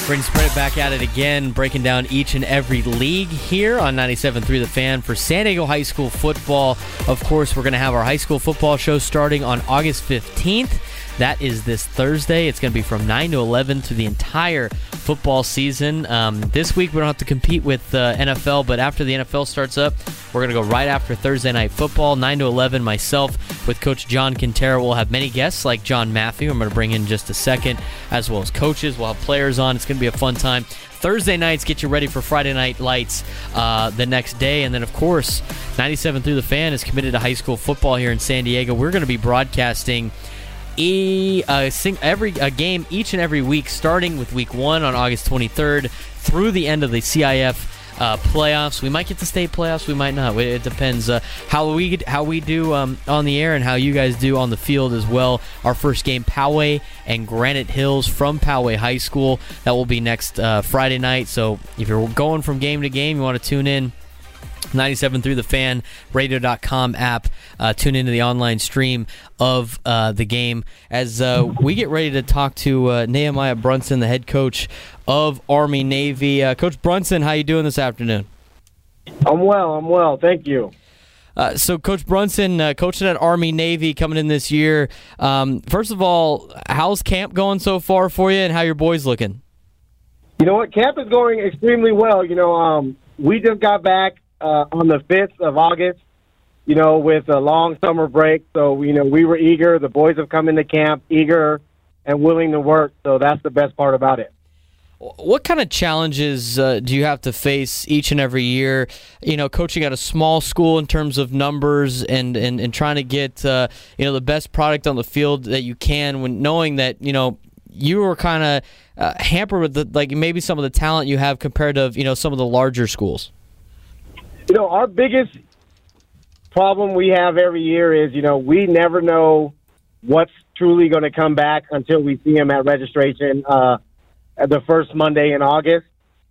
Braden Sprint back at it again, breaking down each and every league here on 97.3 The Fan for San Diego High School football. Of course, we're going to have our high school football show starting on August 15th. That is this Thursday. It's going to be from 9 to 11 through the entire football season. This week, we don't have to compete with NFL, but after the NFL starts up, we're going to go right after Thursday Night Football, 9 to 11. Myself with Coach John Quintero. We'll have many guests like John Matthew. I'm going to bring in just a second, as well as coaches. We'll have players on. It's going to be a fun time. Thursday nights get you ready for Friday Night Lights the next day. And then, of course, 97 Through the Fan is committed to high school football here in San Diego. We're going to be broadcasting a game each and every week, starting with week 1 on August 23rd through the end of the CIF playoffs. We might get to state playoffs, we might not. It depends how we do on the air and how you guys do on the field as well. Our first game, Poway and Granite Hills from Poway High School. That will be next Friday night. So if you're going from game to game, you want to tune in. 97 Through the Fan, radio.com app. Tune into the online stream of the game as we get ready to talk to Nehemiah Brunson, the head coach of Army-Navy. Coach Brunson, how you doing this afternoon? I'm well. Thank you. So, Coach Brunson, coaching at Army-Navy coming in this year. First of all, how's camp going so far for you, and how your boys looking? You know what? Camp is going extremely well. We just got back on the 5th of August, with a long summer break. So, we were eager. The boys have come into camp eager and willing to work. So that's the best part about it. What kind of challenges do you have to face each and every year, coaching at a small school in terms of numbers and trying to get, the best product on the field that you can, when knowing that, you were kind of hampered with maybe some of the talent you have compared to, some of the larger schools? Our biggest problem we have every year is, we never know what's truly going to come back until we see them at registration at the first Monday in August,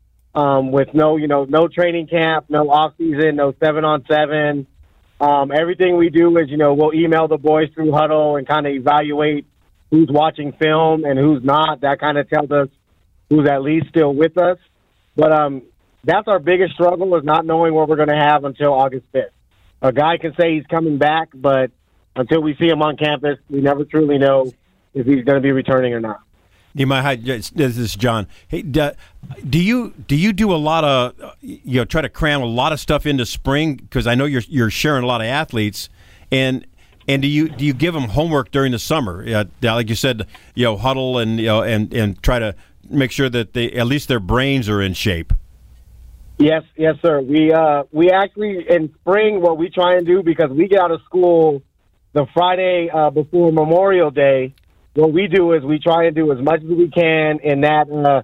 with no training camp, no off season, no 7-on-7. Everything we do is, we'll email the boys through Huddle and kind of evaluate who's watching film and who's not. That kind of tells us who's at least still with us. But that's our biggest struggle, is not knowing what we're going to have until August 5th. A guy can say he's coming back, but until we see him on campus, we never truly know if he's going to be returning or not. Hi, this is John. Hey, do you do a lot of try to cram a lot of stuff into spring, because I know you're sharing a lot of athletes, and do you give them homework during the summer, like you said, huddle and try to make sure that at least their brains are in shape? Yes, sir. We actually, in spring, what we try and do, because we get out of school the Friday before Memorial Day, what we do is we try and do as much as we can in that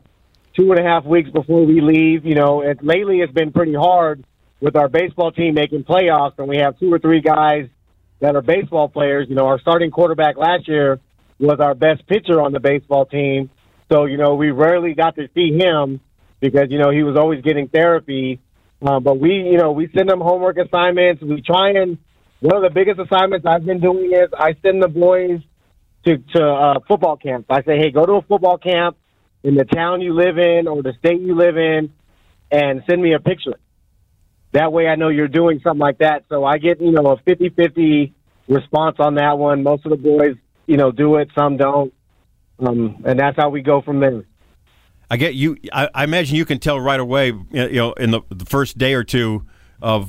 2.5 weeks before we leave. Lately it's been pretty hard with our baseball team making playoffs, and we have 2 or 3 guys that are baseball players. Our starting quarterback last year was our best pitcher on the baseball team. So, we rarely got to see him because, he was always getting therapy. But we send them homework assignments. We try and, one of the biggest assignments I've been doing is I send the boys to football camps. I say, hey, go to a football camp in the town you live in or the state you live in and send me a picture. That way I know you're doing something like that. So I get, a 50-50 response on that one. Most of the boys, do it, some don't. And that's how we go from there. I get you. I imagine you can tell right away, in the first day or two of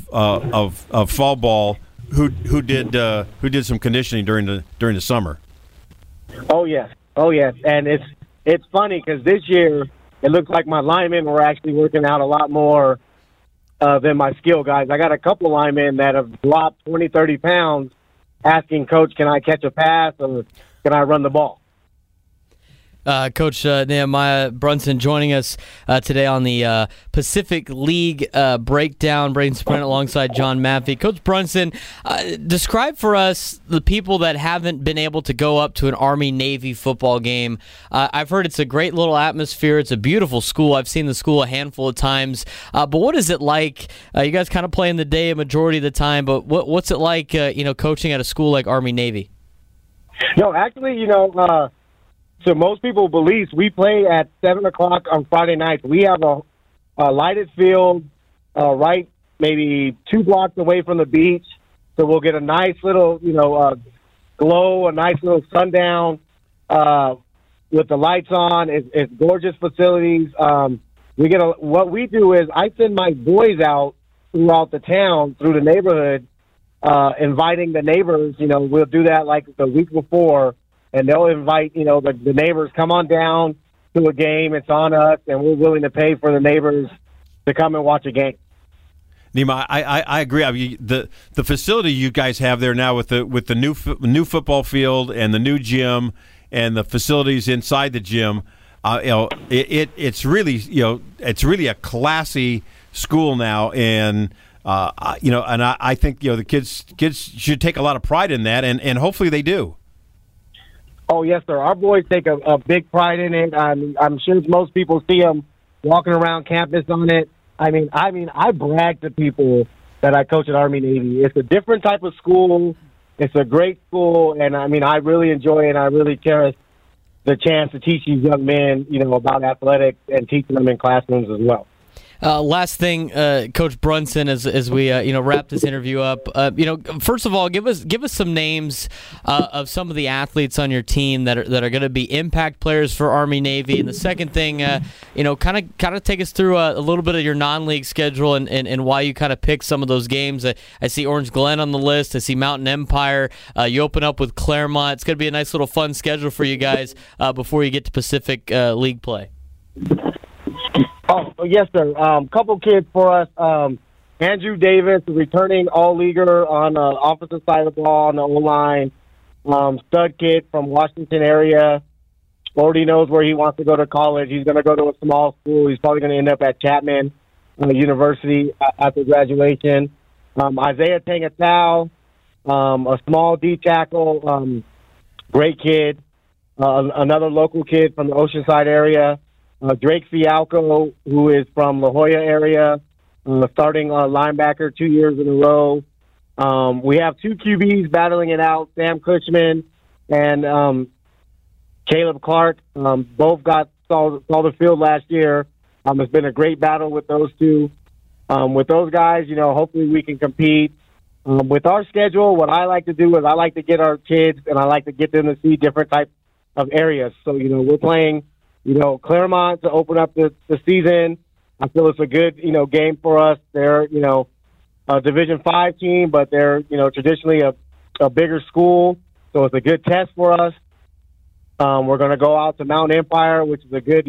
fall ball, who did some conditioning during the summer. Oh yes, and it's funny because this year it looks like my linemen were actually working out a lot more than my skill guys. I got a couple of linemen that have dropped 20, 30 pounds asking, Coach, can I catch a pass or can I run the ball? Coach Nehemiah Brunson joining us today on the Pacific League breakdown. Braden Sprint alongside John Maffey. Coach Brunson, describe for us the people that haven't been able to go up to an Army-Navy football game. I've heard it's a great little atmosphere. It's a beautiful school. I've seen the school a handful of times. But what is it like? You guys kind of play in the day a majority of the time, but what's it like, coaching at a school like Army-Navy? No, actually, to most people's beliefs, we play at 7 o'clock on Friday nights. We have a lighted field right maybe 2 blocks away from the beach. So we'll get a nice little, glow, a nice little sundown with the lights on. It's gorgeous facilities. What we do is I send my boys out throughout the town, through the neighborhood, inviting the neighbors. We'll do that like the week before, and they'll invite, the neighbors, come on down to a game. It's on us, and we're willing to pay for the neighbors to come and watch a game. Nima, I agree. I mean, the facility you guys have there now with the new football field and the new gym and the facilities inside the gym, it's really a classy school now, and I think the kids should take a lot of pride in that, and hopefully they do. Oh yes, sir. Our boys take a big pride in it. I'm sure most people see them walking around campus on it. I mean, I brag to people that I coach at Army-Navy. It's a different type of school. It's a great school, and I really enjoy it. I really cherish the chance to teach these young men, about athletics and teaching them in classrooms as well. Last thing, Coach Brunson, as we wrap this interview up, first of all, give us some names of some of the athletes on your team that are going to be impact players for Army Navy. And the second thing, kind of take us through a little bit of your non-league schedule and why you kind of pick some of those games. I see Orange Glen on the list. I see Mountain Empire. You open up with Claremont. It's going to be a nice little fun schedule for you guys before you get to Pacific League play. Oh, yes, sir. Couple kids for us. Andrew Davis, returning all-leaguer on the offensive side of the ball on the O-line. Stud kid from Washington area. Already knows where he wants to go to college. He's going to go to a small school. He's probably going to end up at Chapman University after graduation. Isaiah Tangatau, a small D tackle, great kid. Another local kid from the Oceanside area. Drake Fialco, who is from La Jolla area, starting linebacker 2 years in a row. We have 2 QBs battling it out, Sam Cushman and Caleb Clark. Both saw the field last year. It's been a great battle with those two. With those guys, hopefully we can compete. With our schedule, what I like to do is I like to get our kids and I like to get them to see different types of areas. So, we're playing Claremont to open up the season. I feel it's a good, game for us. They're, a Division V team, but they're, traditionally a bigger school. So it's a good test for us. We're going to go out to Mountain Empire, which is a good,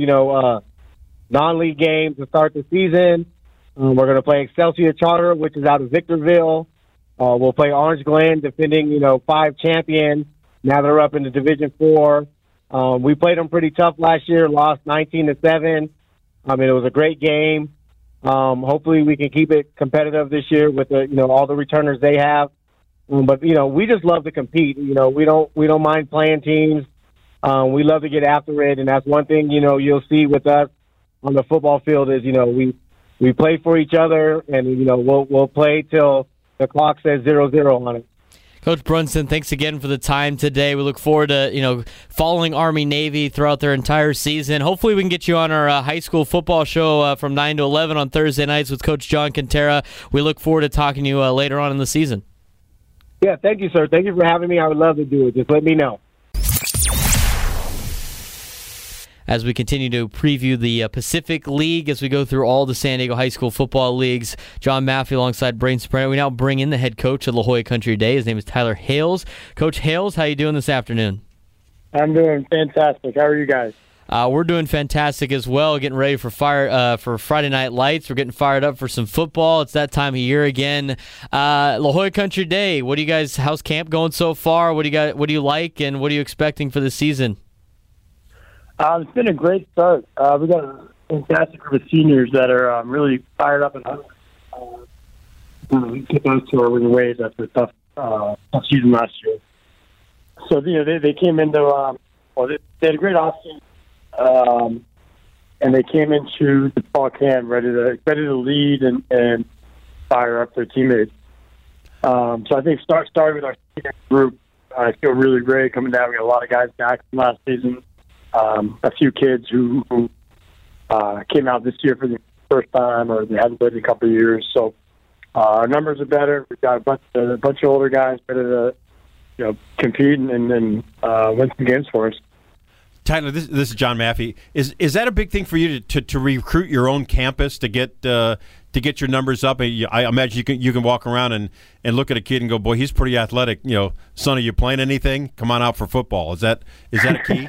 non-league game to start the season. We're going to play Excelsior Charter, which is out of Victorville. We'll play Orange Glen, defending, 5 champions. Now they're up into Division 4. We played them pretty tough last year, lost 19-7. It was a great game. Hopefully we can keep it competitive this year with all the returners they have. But we just love to compete. We don't mind playing teams. We love to get after it, and that's one thing you'll see with us on the football field is we play for each other, and we'll play till the clock says 0-0 on it. Coach Brunson, thanks again for the time today. We look forward to following Army-Navy throughout their entire season. Hopefully we can get you on our high school football show from 9 to 11 on Thursday nights with Coach John Quintera. We look forward to talking to you later on in the season. Yeah, thank you, sir. Thank you for having me. I would love to do it. Just let me know. As we continue to preview the Pacific League, as we go through all the San Diego high school football leagues, John Maffey alongside Braden Soprano. We now bring in the head coach of La Jolla Country Day. His name is Tyler Hales. Coach Hales, how you doing this afternoon? I'm doing fantastic. How are you guys? We're doing fantastic as well, getting ready for Friday Night Lights. We're getting fired up for some football. It's that time of year again. La Jolla Country Day, what do you guys, how's camp going so far? What do you like, and what are you expecting for the season? It's been a great start. We got a fantastic group of seniors that are really fired up and hungry. Get us to our winning ways after a tough season last year. So they came into they had a great offseason, and they came into the fall camp ready to lead and fire up their teammates. So I think starting with our senior group, I feel really great coming down. We got a lot of guys back from last season. a few kids who came out this year for the first time, or they hadn't played in a couple of years. So our numbers are better. We've got a bunch of older guys ready to compete and win some games for us. Tyler, this is John Maffey. Is that a big thing for you to recruit your own campus to get your numbers up? I imagine you can walk around and look at a kid and go, boy, he's pretty athletic. Son, are you playing anything? Come on out for football. Is that a key?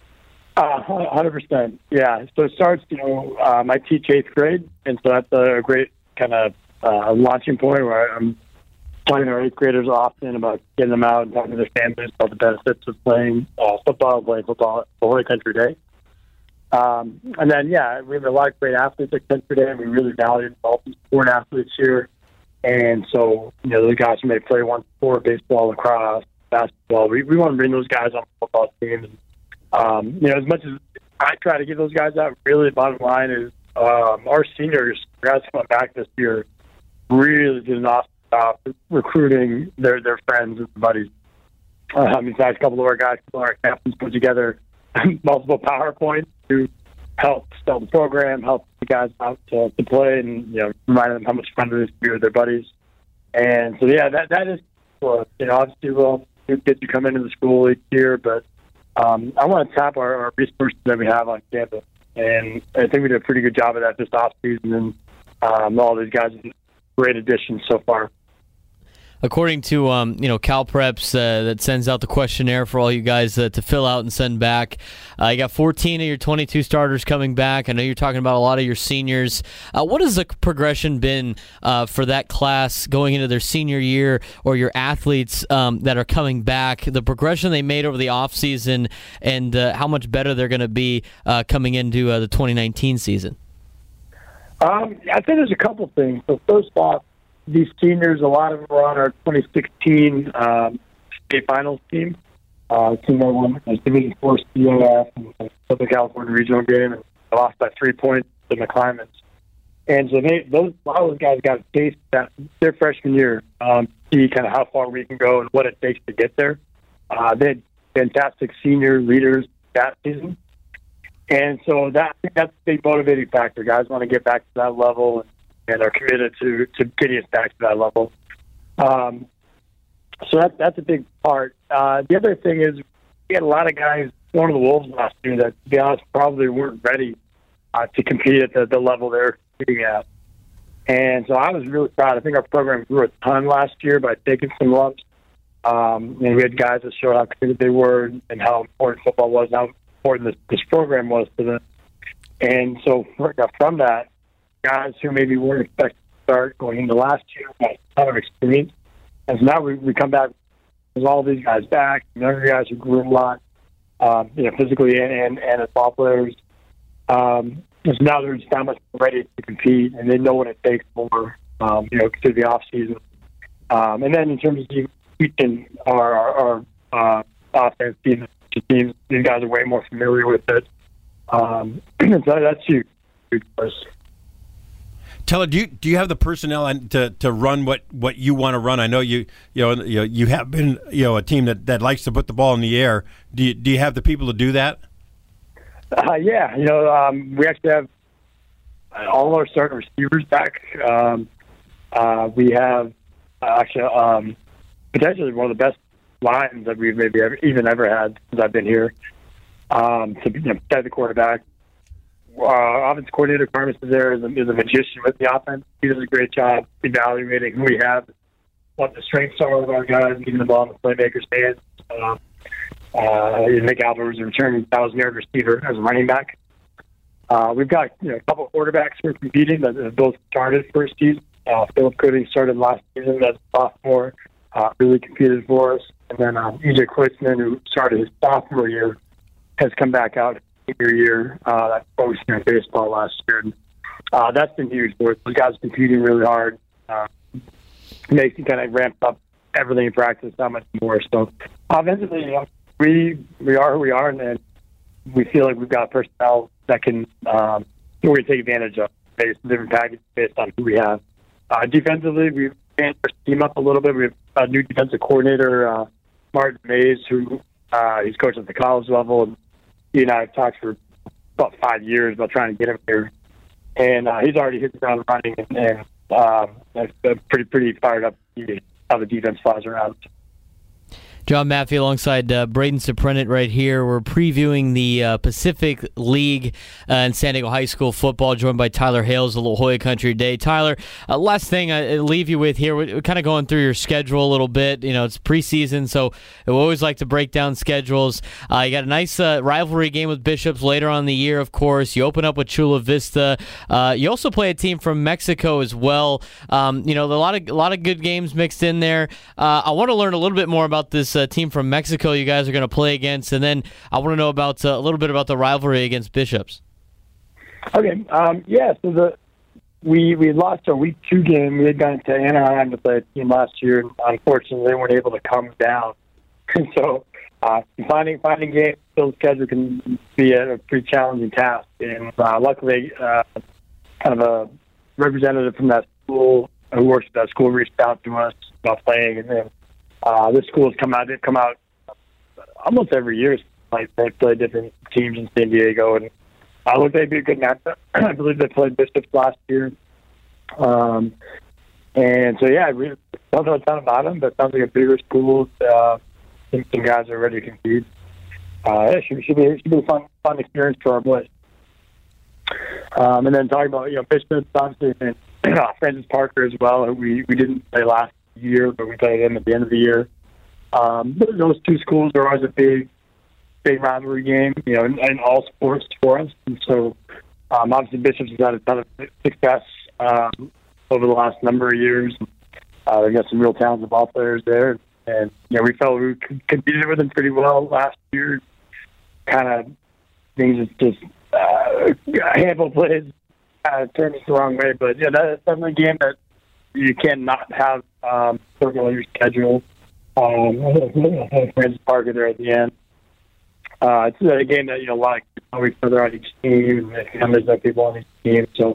100%. Yeah. So it starts. I teach 8th grade, and so that's a great kind of launching point where I'm talking to our 8th graders often about getting them out and talking to their families about the benefits of playing football for Holy Country Day. And then, we have a lot of great athletes at Country Day, and we really value all the sport athletes here. And so, the guys who may play one sport, baseball, lacrosse, basketball, we want to bring those guys on the football team. And, as much as I try to get those guys out, really the bottom line is our seniors, guys coming back this year, really did an awesome job recruiting their friends and buddies. In fact, a couple of our captains put together multiple PowerPoints to help sell the program, help the guys out to play, and remind them how much fun it is to be with their buddies. And so, that is cool. Obviously, new kids who come into the school each year, but I want to tap our resources that we have on campus, and I think we did a pretty good job of that this off season. And all these guys, great additions so far. According to CalPreps that sends out the questionnaire for all you guys to fill out and send back, you got 14 of your 22 starters coming back. I know you're talking about a lot of your seniors. What has the progression been for that class going into their senior year, or your athletes that are coming back, the progression they made over the offseason, and how much better they're going to be coming into the 2019 season? I think there's a couple things. So first off, these seniors, a lot of them were on our 2016 state finals team. Team that won the Division IV CAF and Southern California regional game, and lost by 3 points to the McClimans. And so a lot of those guys got a taste that their freshman year, see kind of how far we can go and what it takes to get there. They had fantastic senior leaders that season. And so that's a big motivating factor. Guys want to get back to that level and are committed to getting us back to that level. So that's a big part. The other thing is we had a lot of guys going to the Wolves last year that, to be honest, probably weren't ready to compete at the level they're competing at. And so I was really proud. I think our program grew a ton last year by taking some lumps. And we had guys that showed how committed they were and how important football was, and how important this program was to them. And so from that, guys who maybe weren't expected to start going into last year got a ton of experience. And so now we come back with all these guys back, younger guys who grew a lot, physically and as ball players. So now they're just that much ready to compete, and they know what it takes for, through the off season. And then in terms of teaching our offense teams, these guys are way more familiar with it. So that's huge for us. Teller, do you have the personnel to run what you want to run? I know you have been a team that likes to put the ball in the air. Do you have the people to do that? Yeah, we actually have all our starting receivers back. We have potentially one of the best lines that we've maybe ever had since I've been here. To protect the quarterback. Offensive coordinator Carmen is there is a magician with the offense. He does a great job evaluating who we have, what the strengths are of our guys, getting the ball in the playmaker's hands. Nick Albert is a returning 1,000-yard receiver as a running back. We've got a couple of quarterbacks who are competing that have both started first season. Philip Gooding started last season as a sophomore, really competed for us. And then EJ Klitzman, who started his sophomore year, has come back out senior year. That's focusing on baseball last year. And, that's been huge for us. Those guys competing really hard. Makes you kind of ramp up everything in practice that much more. So offensively, we are who we are, and we feel like we've got personnel that can we're going to take advantage of based on different packages based on who we have. Defensively, we've changed our team up a little bit. We have a new defensive coordinator, Martin Mays, who he's coached at the college level, and he and I have talked for about 5 years about trying to get him here, and he's already hit the ground running, and I'm pretty fired up how the defense flies around. John Maffei alongside Braden Suprenant right here. We're previewing the Pacific League in San Diego High School football, joined by Tyler Hales of La Jolla Country Day. Tyler, last thing I leave you with here, we're kind of going through your schedule a little bit. You know, it's preseason, so we always like to break down schedules. You got a nice rivalry game with Bishops later on in the year, of course. You open up with Chula Vista. You also play a team from Mexico as well. You know, a lot of good games mixed in there. I want to learn a little bit more about this team from Mexico you guys are going to play against, and then I want to know about a little bit about the rivalry against Bishops. Okay, so we lost our week 2 game. We had gone to Anaheim to play a team last year, and unfortunately they weren't able to come down. So finding games fill schedule can be a pretty challenging task, and luckily kind of a representative from that school who works at that school reached out to us about playing, and then this school has come out. They've come out almost every year. Like they play different teams in San Diego, and I look they'd be a good matchup. I believe they played Bishops last year, and so I really don't know a ton about them, but it sounds like a bigger school. Some guys are ready to compete. It should be a fun experience for our boys. And then talking about Bishops, obviously, and Francis Parker as well, who we didn't play last year, but we played them at the end of the year. Those two schools are always a big rivalry game, in all sports for us. And so, obviously, Bishops has had a ton of success over the last number of years. They've got some real talented ball players there, and we felt we competed with them pretty well last year. Kind of things just a handful of plays turned us the wrong way, but that's definitely a game that you cannot have circle on your schedule. Francis Parker there at the end. It's a game that a lot of weeks further on each team, and there's no people on each team. So,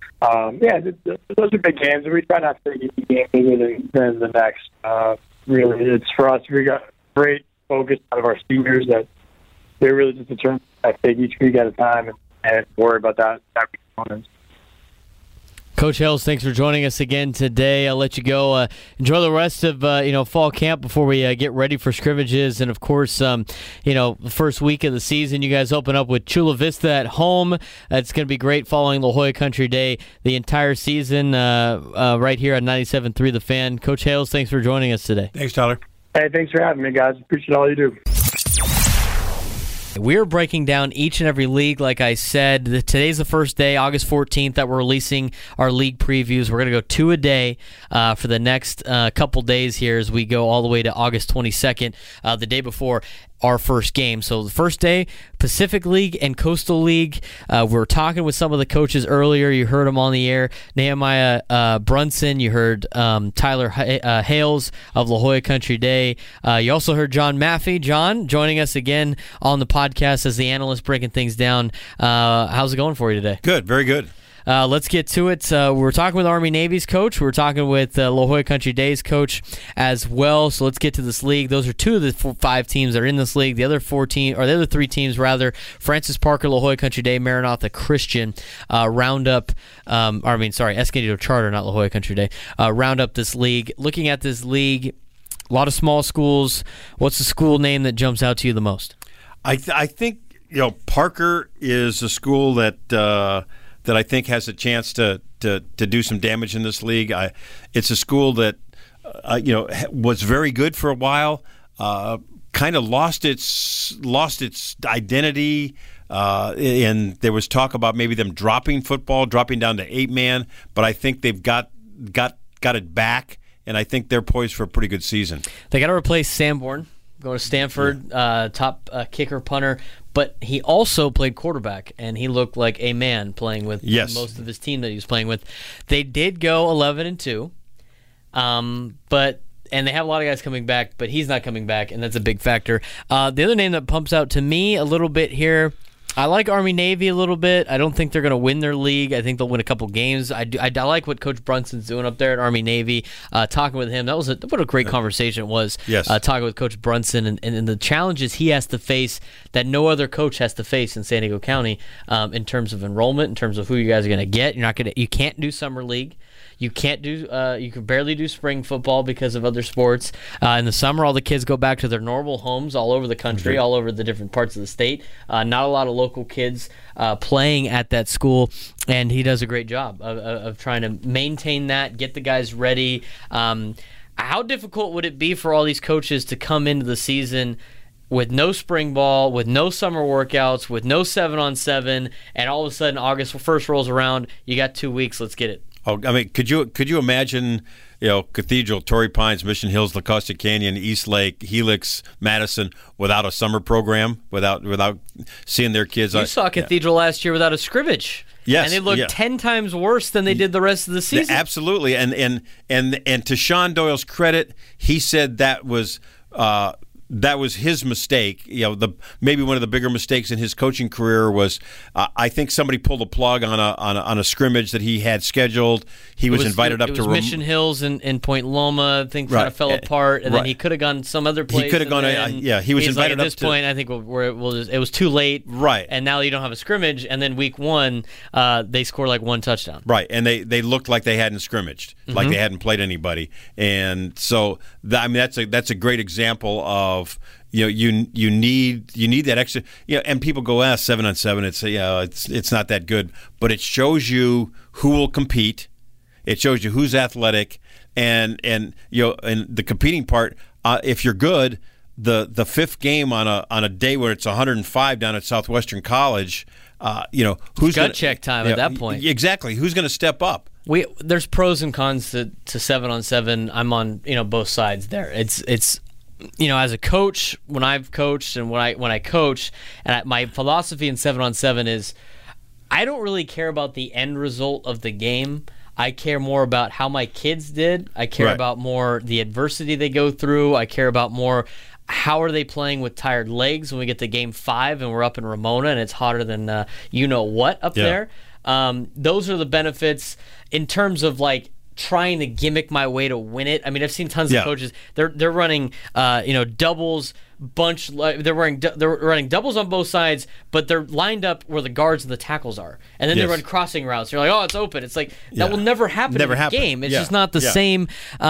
those are big games, and we try not to take each game bigger than the next. Really, it's for us. We got great focus out of our seniors that they're really just determined to take each week at a time and worry about that week's. Coach Hales, thanks for joining us again today. I'll let you go. Enjoy the rest of fall camp before we get ready for scrimmages, and of course, the first week of the season, you guys open up with Chula Vista at home. It's going to be great following La Jolla Country Day the entire season right here on 97.3 The Fan. Coach Hales, thanks for joining us today. Thanks, Tyler. Hey, thanks for having me, guys. Appreciate all you do. We're breaking down each and every league, like I said. Today's the first day, August 14th, that we're releasing our league previews. We're going to go 2 a day for the next couple days here as we go all the way to August 22nd, the day before our first game. So the first day, Pacific League and Coastal League. We were talking with some of the coaches earlier. You heard them on the air. Nehemiah Brunson. You heard Tyler Hales of La Jolla Country Day. You also heard John Maffei. John joining us again on the podcast as the analyst breaking things down. How's it going for you today? Good, very good. Let's get to it. We're talking with Army Navy's coach. We're talking with La Jolla Country Day's coach as well. So let's get to this league. Those are 2 of the 5 teams that are in this league. The other 3 teams, Francis Parker, La Jolla Country Day, Maranatha Christian, Escondido Charter, not La Jolla Country Day, round up this league. Looking at this league, a lot of small schools. What's the school name that jumps out to you the most? I think Parker is a school that I think has a chance to do some damage in this league. It's a school that was very good for a while, kind of lost its identity, and there was talk about maybe them dropping down to 8-man. But I think they've got it back, and I think they're poised for a pretty good season. They got to replace Sanborn. Go to Stanford, top kicker, punter, but he also played quarterback, and he looked like a man playing with most of his team that he was playing with. They did go 11-2, and they have a lot of guys coming back, but he's not coming back, and that's a big factor. The other name that pumps out to me a little bit here, I like Army-Navy a little bit. I don't think they're going to win their league. I think they'll win a couple games. I like what Coach Brunson's doing up there at Army-Navy. Talking with him, what a great conversation it was. Yes. Talking with Coach Brunson and the challenges he has to face that no other coach has to face in San Diego County in terms of enrollment, in terms of who you guys are going to get. You can't do summer league. You can't do. You can barely do spring football because of other sports. In the summer, all the kids go back to their normal homes all over the country, all over the different parts of the state. Not a lot of local kids playing at that school, and he does a great job of trying to maintain that, get the guys ready. How difficult would it be for all these coaches to come into the season with no spring ball, with no summer workouts, with no 7-on-7, and all of a sudden August 1st rolls around, you got 2 weeks, let's get it. Oh, I mean, could you imagine, Cathedral, Torrey Pines, Mission Hills, La Costa Canyon, East Lake, Helix, Madison, without a summer program, without seeing their kids? You saw Cathedral last year without a scrimmage. Yes, and they looked 10 times worse than they did the rest of the season. Absolutely, and to Sean Doyle's credit, he said that was his mistake. Maybe one of the bigger mistakes in his coaching career was I think somebody pulled a plug on a scrimmage that he had scheduled. He was invited up to Mission Hills in Point Loma. I think kind of fell apart, and then he could have gone some other place. He could have gone. He was invited at this point. I think it was too late. Right, and now you don't have a scrimmage, and then week 1 they score like 1 touchdown. Right, and they looked like they hadn't scrimmaged, like they hadn't played anybody, and so that's a great example of. You need that extra. And people go, 7-on-7. It's not that good, but it shows you who will compete. It shows you who's athletic, and the competing part. If you're good, the fifth game on a day where it's 105 down at Southwestern College, who's gut check time at that point. Exactly, who's going to step up? There's pros and cons to 7-on-7. I'm on both sides there. It's as a coach, when I've coached and when I coach, and my philosophy in 7-on-7 is I don't really care about the end result of the game. I care more about how my kids did. I care about more the adversity they go through. I care about more how are they playing with tired legs when we get to game 5 and we're up in Ramona and it's hotter than what up there. Those are the benefits in terms of like trying to gimmick my way to win it. I mean, I've seen tons of coaches. They're running doubles bunch. They're running doubles on both sides, but they're lined up where the guards and the tackles are, and then they run crossing routes. You're like, oh, it's open. It's like that will never happen in a game. It's just not the same.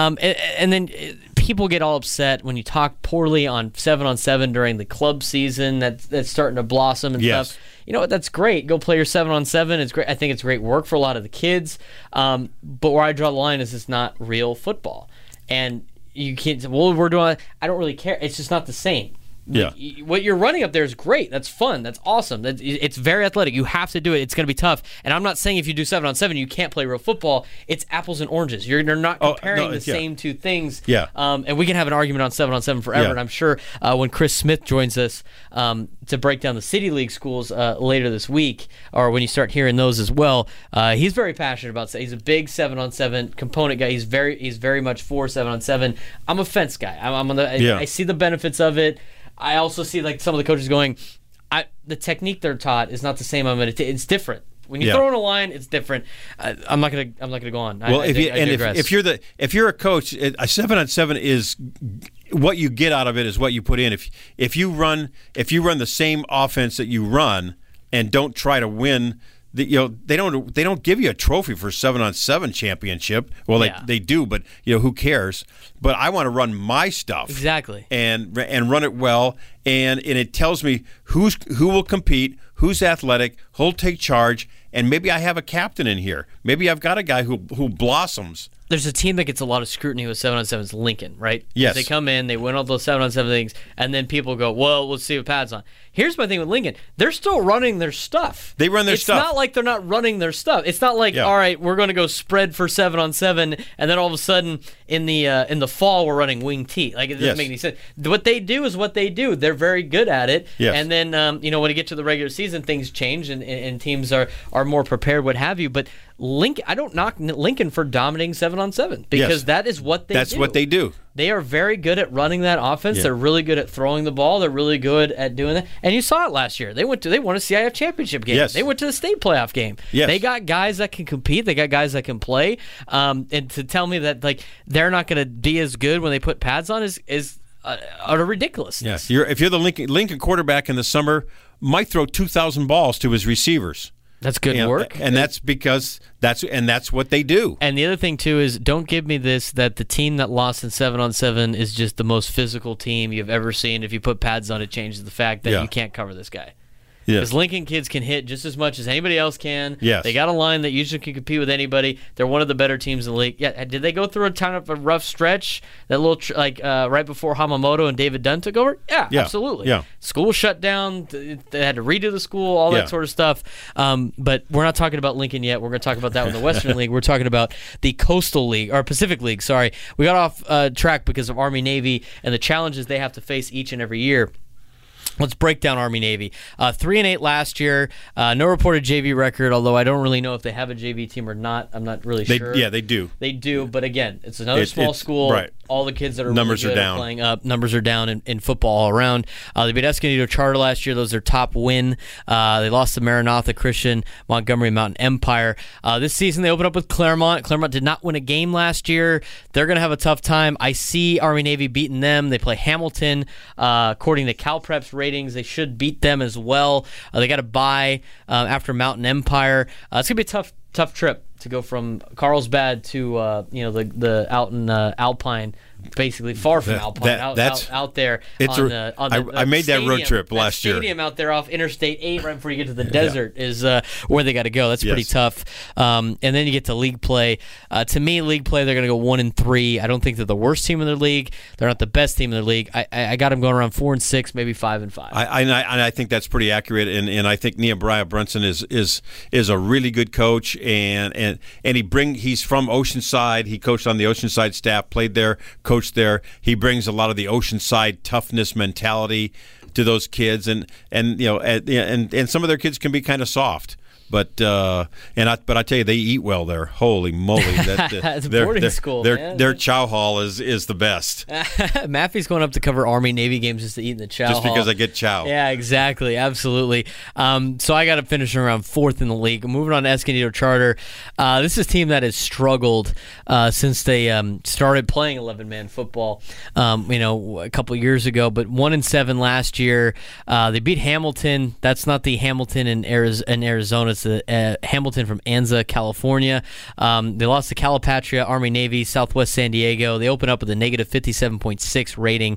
And then people get all upset when you talk poorly on 7-on-7 during the club season that's starting to blossom and stuff. You know what? That's great. Go play your 7-on-7. It's great. I think it's great work for a lot of the kids. But where I draw the line is it's not real football. And you can't say, well, we're doing I don't really care. It's just not the same. Yeah. What you're running up there is great. That's fun. That's awesome. It's very athletic. You have to do it. It's going to be tough. And I'm not saying if you do 7-on-7, you can't play real football. It's apples and oranges. You're not comparing the same two things. Yeah. And we can have an argument on 7-on-7 forever. Yeah. And I'm sure when Chris Smith joins us to break down the City League schools later this week, or when you start hearing those as well, he's very passionate about it. He's a big 7-on-7 component guy. He's very much for 7-on-7. I'm a fence guy. I see the benefits of it. I also see like some of the coaches going, the technique they're taught is not the same. It's different. When you throw in a line, it's different. I'm not gonna go on. Well, if you're a coach, a 7-on-7 is what you get out of it is what you put in. If you run the same offense that you run and don't try to win. They don't give you a trophy for 7-on-7 championship. Well, they do, but who cares? But I want to run my stuff exactly and run it well, and it tells me who will compete, who's athletic, who'll take charge, and maybe I have a captain in here. Maybe I've got a guy who blossoms. There's a team that gets a lot of scrutiny with 7-on-7. It's Lincoln, right? Yes. They come in, they win all those 7-on-7 things, and then people go, well, we'll see what Pat's on. Here's my thing with Lincoln. They're still running their stuff. They run their stuff. It's not like they're not running their stuff. It's not like, all right, we're going to go spread for 7-on-7, and then all of a sudden in the fall we're running wing T. Like, it doesn't make any sense. What they do is what they do. They're very good at it. Yes. And then when you get to the regular season, things change and teams are more prepared, what have you. But Lincoln, I don't knock Lincoln for dominating 7-on-7 because that is what they do. That's what they do. They are very good at running that offense. Yeah. They're really good at throwing the ball. They're really good at doing that. And you saw it last year. They won a CIF championship game. Yes. They went to the state playoff game. Yes. They got guys that can compete. They got guys that can play. And to tell me that they're not going to be as good when they put pads on is utter ridiculousness. Yes. If you're the Lincoln quarterback in the summer, might throw 2,000 balls to his receivers. That's good work. And that's because that's what they do. And the other thing, too, is don't give me this that the team that lost in 7-on-7 is just the most physical team you've ever seen. If you put pads on, it changes the fact that you can't cover this guy. Because Lincoln kids can hit just as much as anybody else can. Yes. They got a line that usually can compete with anybody. They're one of the better teams in the league. Yeah. Did they go through a kind of a rough stretch? That little right before Hamamoto and David Dunn took over? Yeah, absolutely. Yeah. School shut down. They had to redo the school, all that sort of stuff. But we're not talking about Lincoln yet. We're going to talk about that in the Western League. We're talking about the Coastal League, or Pacific League, sorry. We got off track because of Army-Navy and the challenges they have to face each and every year. Let's break down Army-Navy. 3-8 last year. No reported JV record, although I don't really know if they have a JV team or not. I'm not really sure. Yeah, they do. They do, but again, it's another small school. Right. All the kids that are numbers really good are down. At playing up. Numbers are down in football all around. They beat Escondido Charter last year. That was their top win. They lost to Maranatha Christian, Montgomery Mountain Empire. This season they opened up with Claremont. Claremont did not win a game last year. They're going to have a tough time. I see Army-Navy beating them. They play Hamilton. According to CalPrep's ratings, they should beat them as well. They got a bye after Mountain Empire. It's going to be a tough trip to go from Carlsbad to the out in Alpine, basically far from Alpine, out there. I made that road trip last year. Stadium out there off Interstate 8, right before you get to the desert, is where they got to go. That's pretty tough. And then you get to league play. To me, league play, they're going to go 1-3. I don't think they're the worst team in their league. They're not the best team in their league. I got them going around 4-6, maybe 5-5. I think that's pretty accurate. And I think Nehemiah Brunson is a really good coach, and he's from Oceanside. He coached on the Oceanside staff, played there, coached there. He brings a lot of the Oceanside toughness mentality to those kids, and some of their kids can be kind of soft. But I tell you, they eat well there. Holy moly! It's a boarding school. Their chow hall is the best. Maffey's going up to cover Army-Navy games just to eat in the chow hall. Just because I get chow. Yeah, exactly, absolutely. So I got to finish around 4th in the league. Moving on to Escondido Charter. This is a team that has struggled since they started playing 11-man football. A couple years ago, but 1-7 last year. They beat Hamilton. That's not the Hamilton in Arizona. It's the Hamilton from Anza, California. They lost to Calipatria, Army-Navy, Southwest San Diego. They open up with a negative 57.6 rating.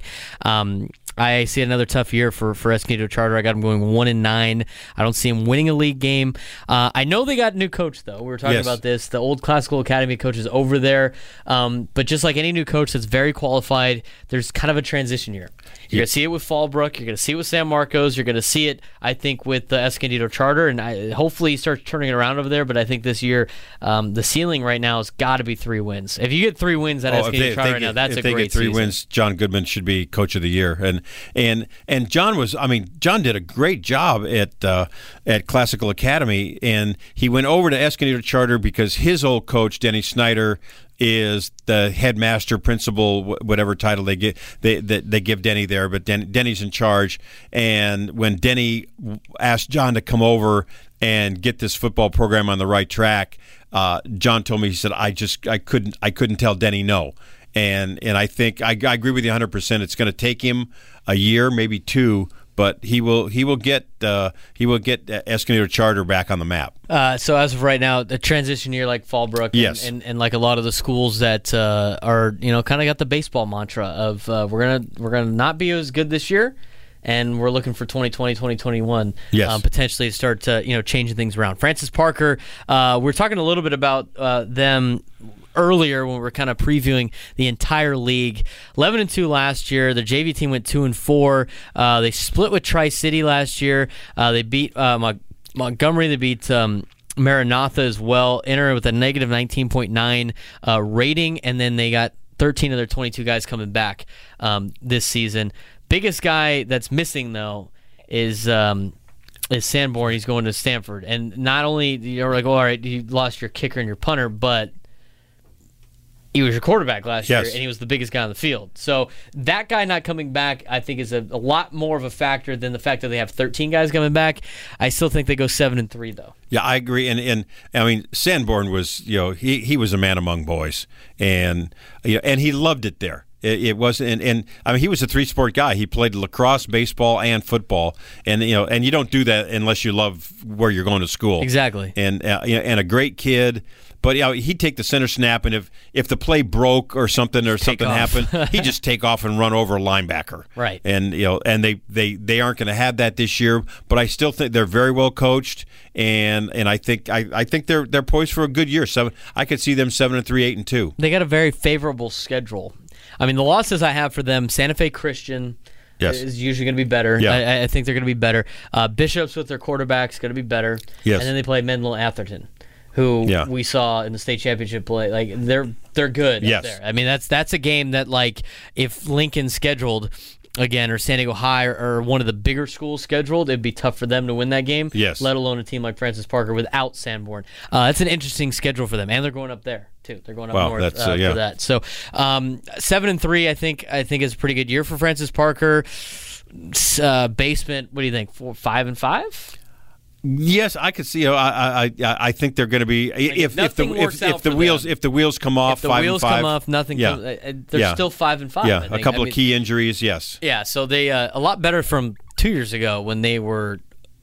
I see another tough year for Escondido Charter. I got them going 1-9. I don't see them winning a league game. I know they got a new coach, though. We were talking about this. The old Classical Academy coach is over there. But just like any new coach that's very qualified, there's kind of a transition year. You're going to see it with Fallbrook. You're going to see it with San Marcos. You're going to see it, I think, with the Escondido Charter. And hopefully he starts turning it around over there. But I think this year, the ceiling right now has got to be 3 wins. If you get 3 wins at Escondido Charter right now, that's a great season. If they get 3 wins, John Goodman should be coach of the year. And John did a great job at Classical Academy, and he went over to Escondido Charter because his old coach, Denny Snyder, is the headmaster, principal, whatever title they give Denny there, but Denny's in charge. And when Denny asked John to come over and get this football program on the right track, John told me, he said, I couldn't tell Denny no. And I think I agree with you 100%. It's going to take him a year, maybe 2, but he will get Escondido Charter back on the map. So as of right now, the transition year like Fallbrook and like a lot of the schools that are kind of got the baseball mantra of we're gonna not be as good this year, and we're looking for 2020, 2021 potentially to start changing things around. Francis Parker, we're talking a little bit about them earlier when we were kind of previewing the entire league. 11-2 last year. Their JV team went 2-4. They split with Tri-City last year. They beat Montgomery. They beat Maranatha as well. Enter with a negative 19.9 rating, and then they got 13 of their 22 guys coming back this season. biggest guy that's missing though is Sanborn. He's going to Stanford, and not only you're like, all right, you lost your kicker and your punter, but he was your quarterback last year, and he was the biggest guy on the field. So that guy not coming back, I think, is a lot more of a factor than the fact that they have 13 guys coming back. I still think they go 7-3, though. Yeah, I agree. And I mean, Sanborn was, he was a man among boys, and and he loved it there. It wasn't, and I mean, he was a 3-sport guy. He played lacrosse, baseball, and football, and and you don't do that unless you love where you're going to school. Exactly. And and a great kid. But he'd take the center snap, and if the play broke or something happened, he'd just take off and run over a linebacker. Right. And and they aren't going to have that this year. But I still think they're very well coached, and I think they're poised for a good year. I could see them 7-3, 8-2. They got a very favorable schedule. I mean, the losses I have for them: Santa Fe Christian. Yes. Is usually going to be better. Yeah. I think they're going to be better. Bishops with their quarterback's going to be better. Yes. And then they play Menlo Atherton, who we saw in the state championship play. Like they're good up there. I mean, that's a game that, like, if Lincoln scheduled again, or San Diego High, or one of the bigger schools scheduled, it'd be tough for them to win that game. Yes. Let alone a team like Francis Parker without Sanborn. That's an interesting schedule for them, and they're going up there too. They're going up north for that. So 7-3, I think is a pretty good year for Francis Parker. Basement, what do you think? 5-5? Yes, I could see. I think they're going to be if the wheels come off. If the wheels come off, nothing. Comes, they're still 5-5. Yeah, a couple of key injuries. Yes. Yeah, so they a lot better from 2 years ago when they were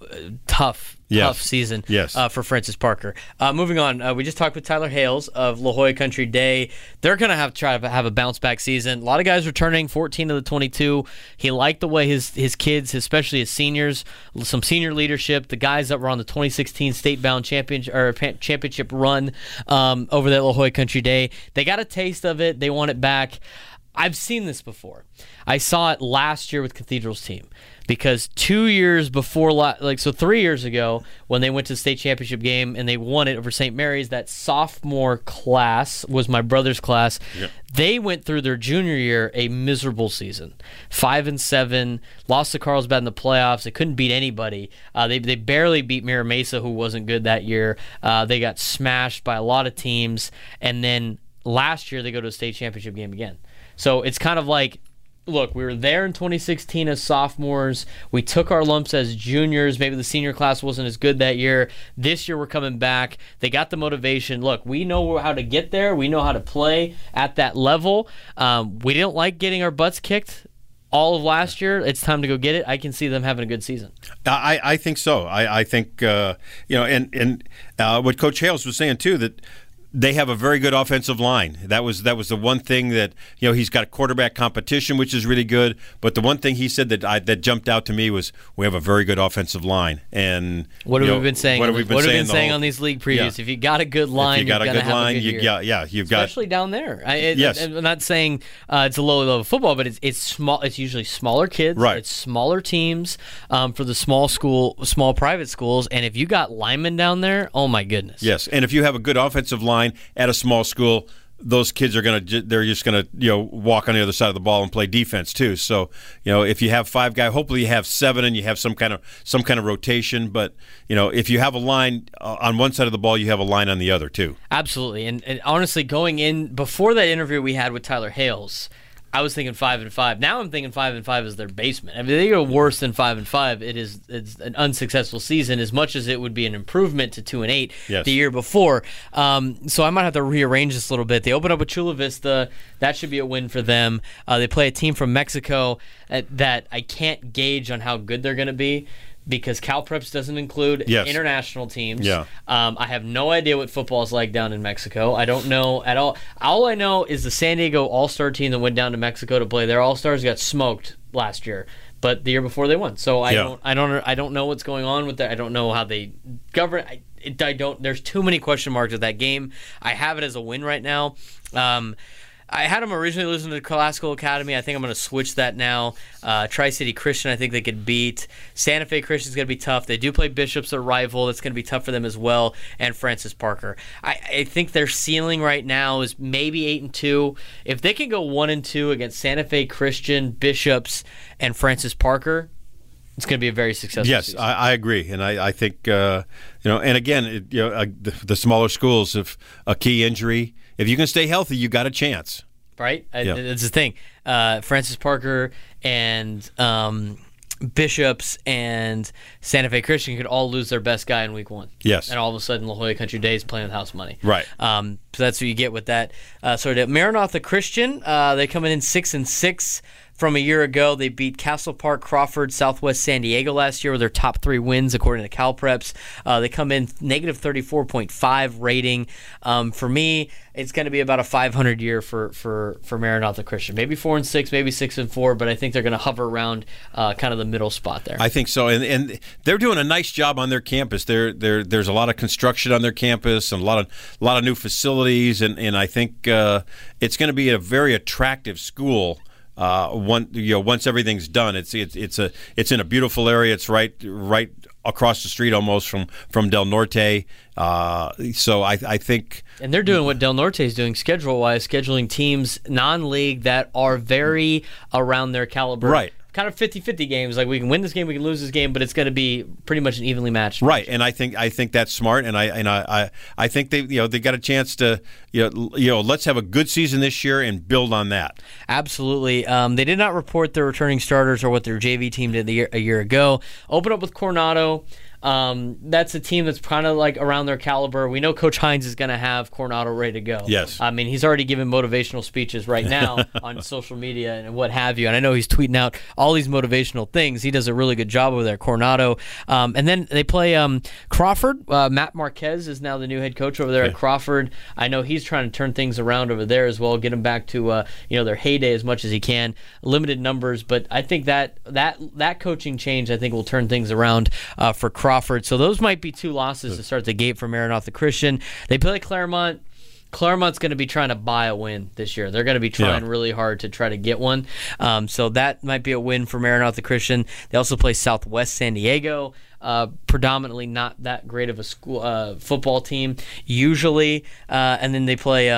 tough season for Francis Parker. Moving on, we just talked with Tyler Hales of La Jolla Country Day. They're going to try to have a bounce-back season. A lot of guys returning, 14 of the 22. He liked the way his kids, especially his seniors, some senior leadership, the guys that were on the 2016 state-bound championship run over there at La Jolla Country Day. They got a taste of it. They want it back. I've seen this before. I saw it last year with Cathedral's team. Because 2 years before, 3 years ago, when they went to the state championship game and they won it over St. Mary's, that sophomore class was my brother's class. Yep. They went through their junior year a miserable season, 5-7, lost to Carlsbad in the playoffs. They couldn't beat anybody. They barely beat Mira Mesa, who wasn't good that year. They got smashed by a lot of teams, and then last year they go to a state championship game again. So it's kind of like, look, we were there in 2016 as sophomores. We took our lumps as juniors. Maybe the senior class wasn't as good that year. This year we're coming back. They got the motivation. Look, we know how to get there. We know how to play at that level. We didn't like getting our butts kicked all of last year. It's time to go get it. I can see them having a good season. I think so. I think, and what Coach Hales was saying, too, that they have a very good offensive line. That was the one thing that, he's got quarterback competition, which is really good. But the one thing he said that jumped out to me was we have a very good offensive line. And what have we been saying? What have we been saying on these league previews? Yeah. If you got a good line, you've got a good line. Especially down there. Yes. I'm not saying it's a low level football, but it's small. It's usually smaller kids. Right. It's smaller teams for the small private schools. And if you got linemen down there, oh my goodness. Yes, and if you have a good offensive line at a small school, those kids they're just gonna walk on the other side of the ball and play defense too. So if you have 5 guys, hopefully you have 7 and you have some kind of rotation. But if you have a line on one side of the ball, you have a line on the other too. Absolutely, and honestly, going in before that interview we had with Tyler Hales, I was thinking 5-5. Now I'm thinking 5-5 is their basement. I mean, they go worse than 5-5. It's an unsuccessful season, as much as it would be an improvement to 2-8 the year before. So I might have to rearrange this a little bit. They open up with Chula Vista. That should be a win for them. They play a team from Mexico that I can't gauge on how good they're going to be, because CalPreps doesn't include international teams. Yeah. I have no idea what football is like down in Mexico. I don't know at all. All I know is the San Diego All-Star team that went down to Mexico to play their All-Stars got smoked last year, but the year before they won. So I don't know what's going on with that. I don't know how they govern. There's too many question marks with that game. I have it as a win right now. I had them originally listen to Classical Academy. I think I'm going to switch that now. Tri-City Christian, I think they could beat. Santa Fe Christian's going to be tough. They do play Bishop's, their rival. That's going to be tough for them as well. And Francis Parker. I think their ceiling right now is maybe 8-2. If they can go 1-2 against Santa Fe Christian, Bishop's, and Francis Parker, it's going to be a very successful season. I agree, and I think and again, the smaller schools, if a key injury, if you can stay healthy, you got a chance. Right? Yeah. It's the thing. Francis Parker and Bishops and Santa Fe Christian could all lose their best guy in week 1. Yes. And all of a sudden, La Jolla Country Day is playing with house money. Right. So that's what you get with that. Maranatha Christian, they come in 6-6. From a year ago, they beat Castle Park, Crawford, Southwest San Diego last year with their top 3 wins, according to CalPreps. They come in negative 34.5 rating. For me, it's going to be about a 500 year for Maranatha Christian. Maybe 4-6, maybe 6-4, but I think they're going to hover around kind of the middle spot there. I think so, and they're doing a nice job on their campus. There's a lot of construction on their campus and a lot of new facilities, and I think it's going to be a very attractive school. Once everything's done, it's in a beautiful area. It's right across the street almost from Del Norte. So I think, and they're doing what Del Norte is doing schedule-wise, scheduling teams non-league that are very around their caliber. Right. Kind of 50-50 games. Like, we can win this game, we can lose this game, but it's going to be pretty much an evenly matched. Right, and I think that's smart, and I think they got a chance to let's have a good season this year and build on that. Absolutely. They did not report their returning starters or what their JV team did a year ago. Open up with Coronado. That's a team that's kind of like around their caliber. We know Coach Hines is going to have Coronado ready to go. Yes. I mean, he's already given motivational speeches right now on social media and what have you. And I know he's tweeting out all these motivational things. He does a really good job over there, Coronado. And then they play Crawford. Matt Marquez is now the new head coach over there at Crawford. I know he's trying to turn things around over there as well, get them back to their heyday as much as he can. Limited numbers, but I think that coaching change, I think, will turn things around for Crawford. So those might be 2 losses to start the gate for Maranatha Christian. They play Claremont. Claremont's going to be trying to buy a win this year. They're going to be trying really hard to try to get one. So that might be a win for Maranatha Christian. They also play Southwest San Diego. Predominantly not that great of a school football team usually. And then they play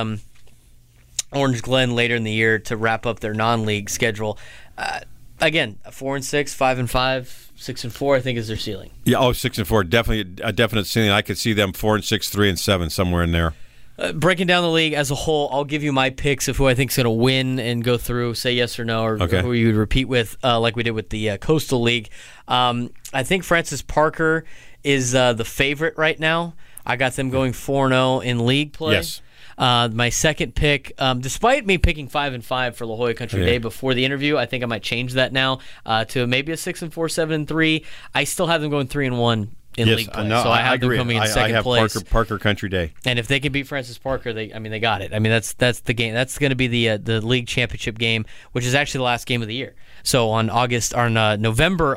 Orange Glen later in the year to wrap up their non-league schedule. Again, 4-6, 5-5. 6-4, I think, is their ceiling. Yeah, 6-4, definitely a definite ceiling. I could see them 4-6, 3-7, somewhere in there. Breaking down the league as a whole, I'll give you my picks of who I think is going to win and go through, say yes or no, or who you would repeat with, like we did with the Coastal League. I think Francis Parker is the favorite right now. I got them going 4-0 in league play. Yes. My second pick, despite me picking 5-5 for La Jolla Country Day before the interview, I think I might change that now to maybe a 6-4, 7-3. I still have them going 3-1 in league play, so I have them coming in second place. Parker Country Day, and if they can beat Francis Parker, they got it. I mean, that's the game. That's going to be the league championship game, which is actually the last game of the year. So on November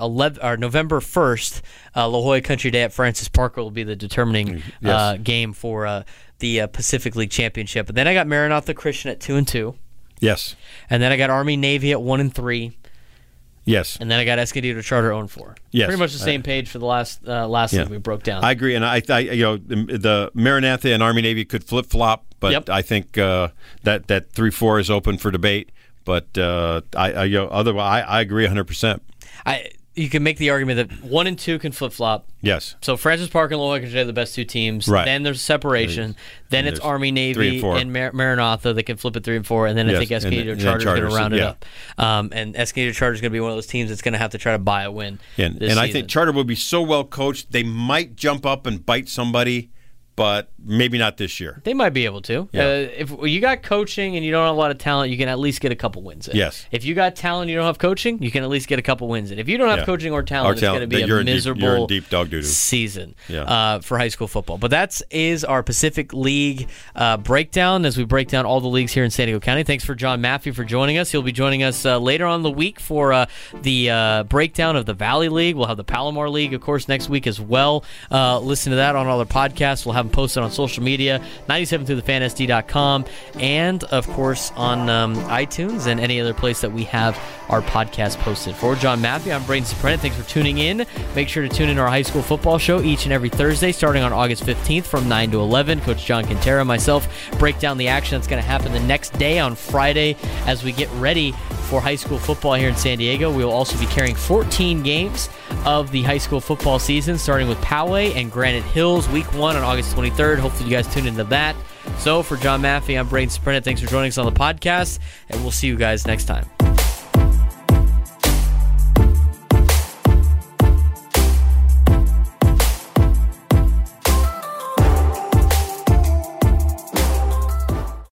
1st, La Jolla Country Day at Francis Parker will be the determining game for the Pacific League Championship. But then I got Maranatha Christian at 2-2. Yes. And then I got Army Navy at 1-3. Yes. And then I got Escondido Charter 0-4. Yes. Pretty much the same page for the last league we broke down. I agree, and the Maranatha and Army Navy could flip flop, but I think that 3-4 is open for debate. But otherwise, I agree 100%. You can make the argument that 1 and 2 can flip flop. Yes. So Francis Park and La Jolla Country are the best 2 teams. Right. Then there's separation. Then it's Army Navy and Maranatha that can flip it 3 and 4. And then I think Escondido Charter is going to round it up. And Escondido Charter is going to be one of those teams that's going to have to try to buy a win. And I think Charter will be so well coached, they might jump up and bite somebody, but maybe not this year. They might be able to. Yeah. If you got coaching and you don't have a lot of talent, you can at least get a couple wins in. Yes. If you got talent and you don't have coaching, you can at least get a couple wins in. If you don't have coaching or talent, it's going to be a miserable deep dog doo-doo season for high school football. But that is our Pacific League breakdown as we break down all the leagues here in San Diego County. Thanks for John Maffey for joining us. He'll be joining us later on in the week for the breakdown of the Valley League. We'll have the Palomar League, of course, next week as well. Listen to that on all our podcasts. We'll have them posted on social media, 97throughthefansd.com, and, of course, on iTunes and any other place that we have our podcast posted. For John Matthew, I'm Braden Soprano. Thanks for tuning in. Make sure to tune in to our high school football show each and every Thursday, starting on August 15th from 9 to 11. Coach John Quintero and myself break down the action that's going to happen the next day on Friday as we get ready for high school football here in San Diego. We will also be carrying 14 games of the high school football season, starting with Poway and Granite Hills Week 1 on August 23rd. Hopefully you guys tune into that. So for John Maffey, I'm Braden Soprano. Thanks for joining us on the podcast, and we'll see you guys next time.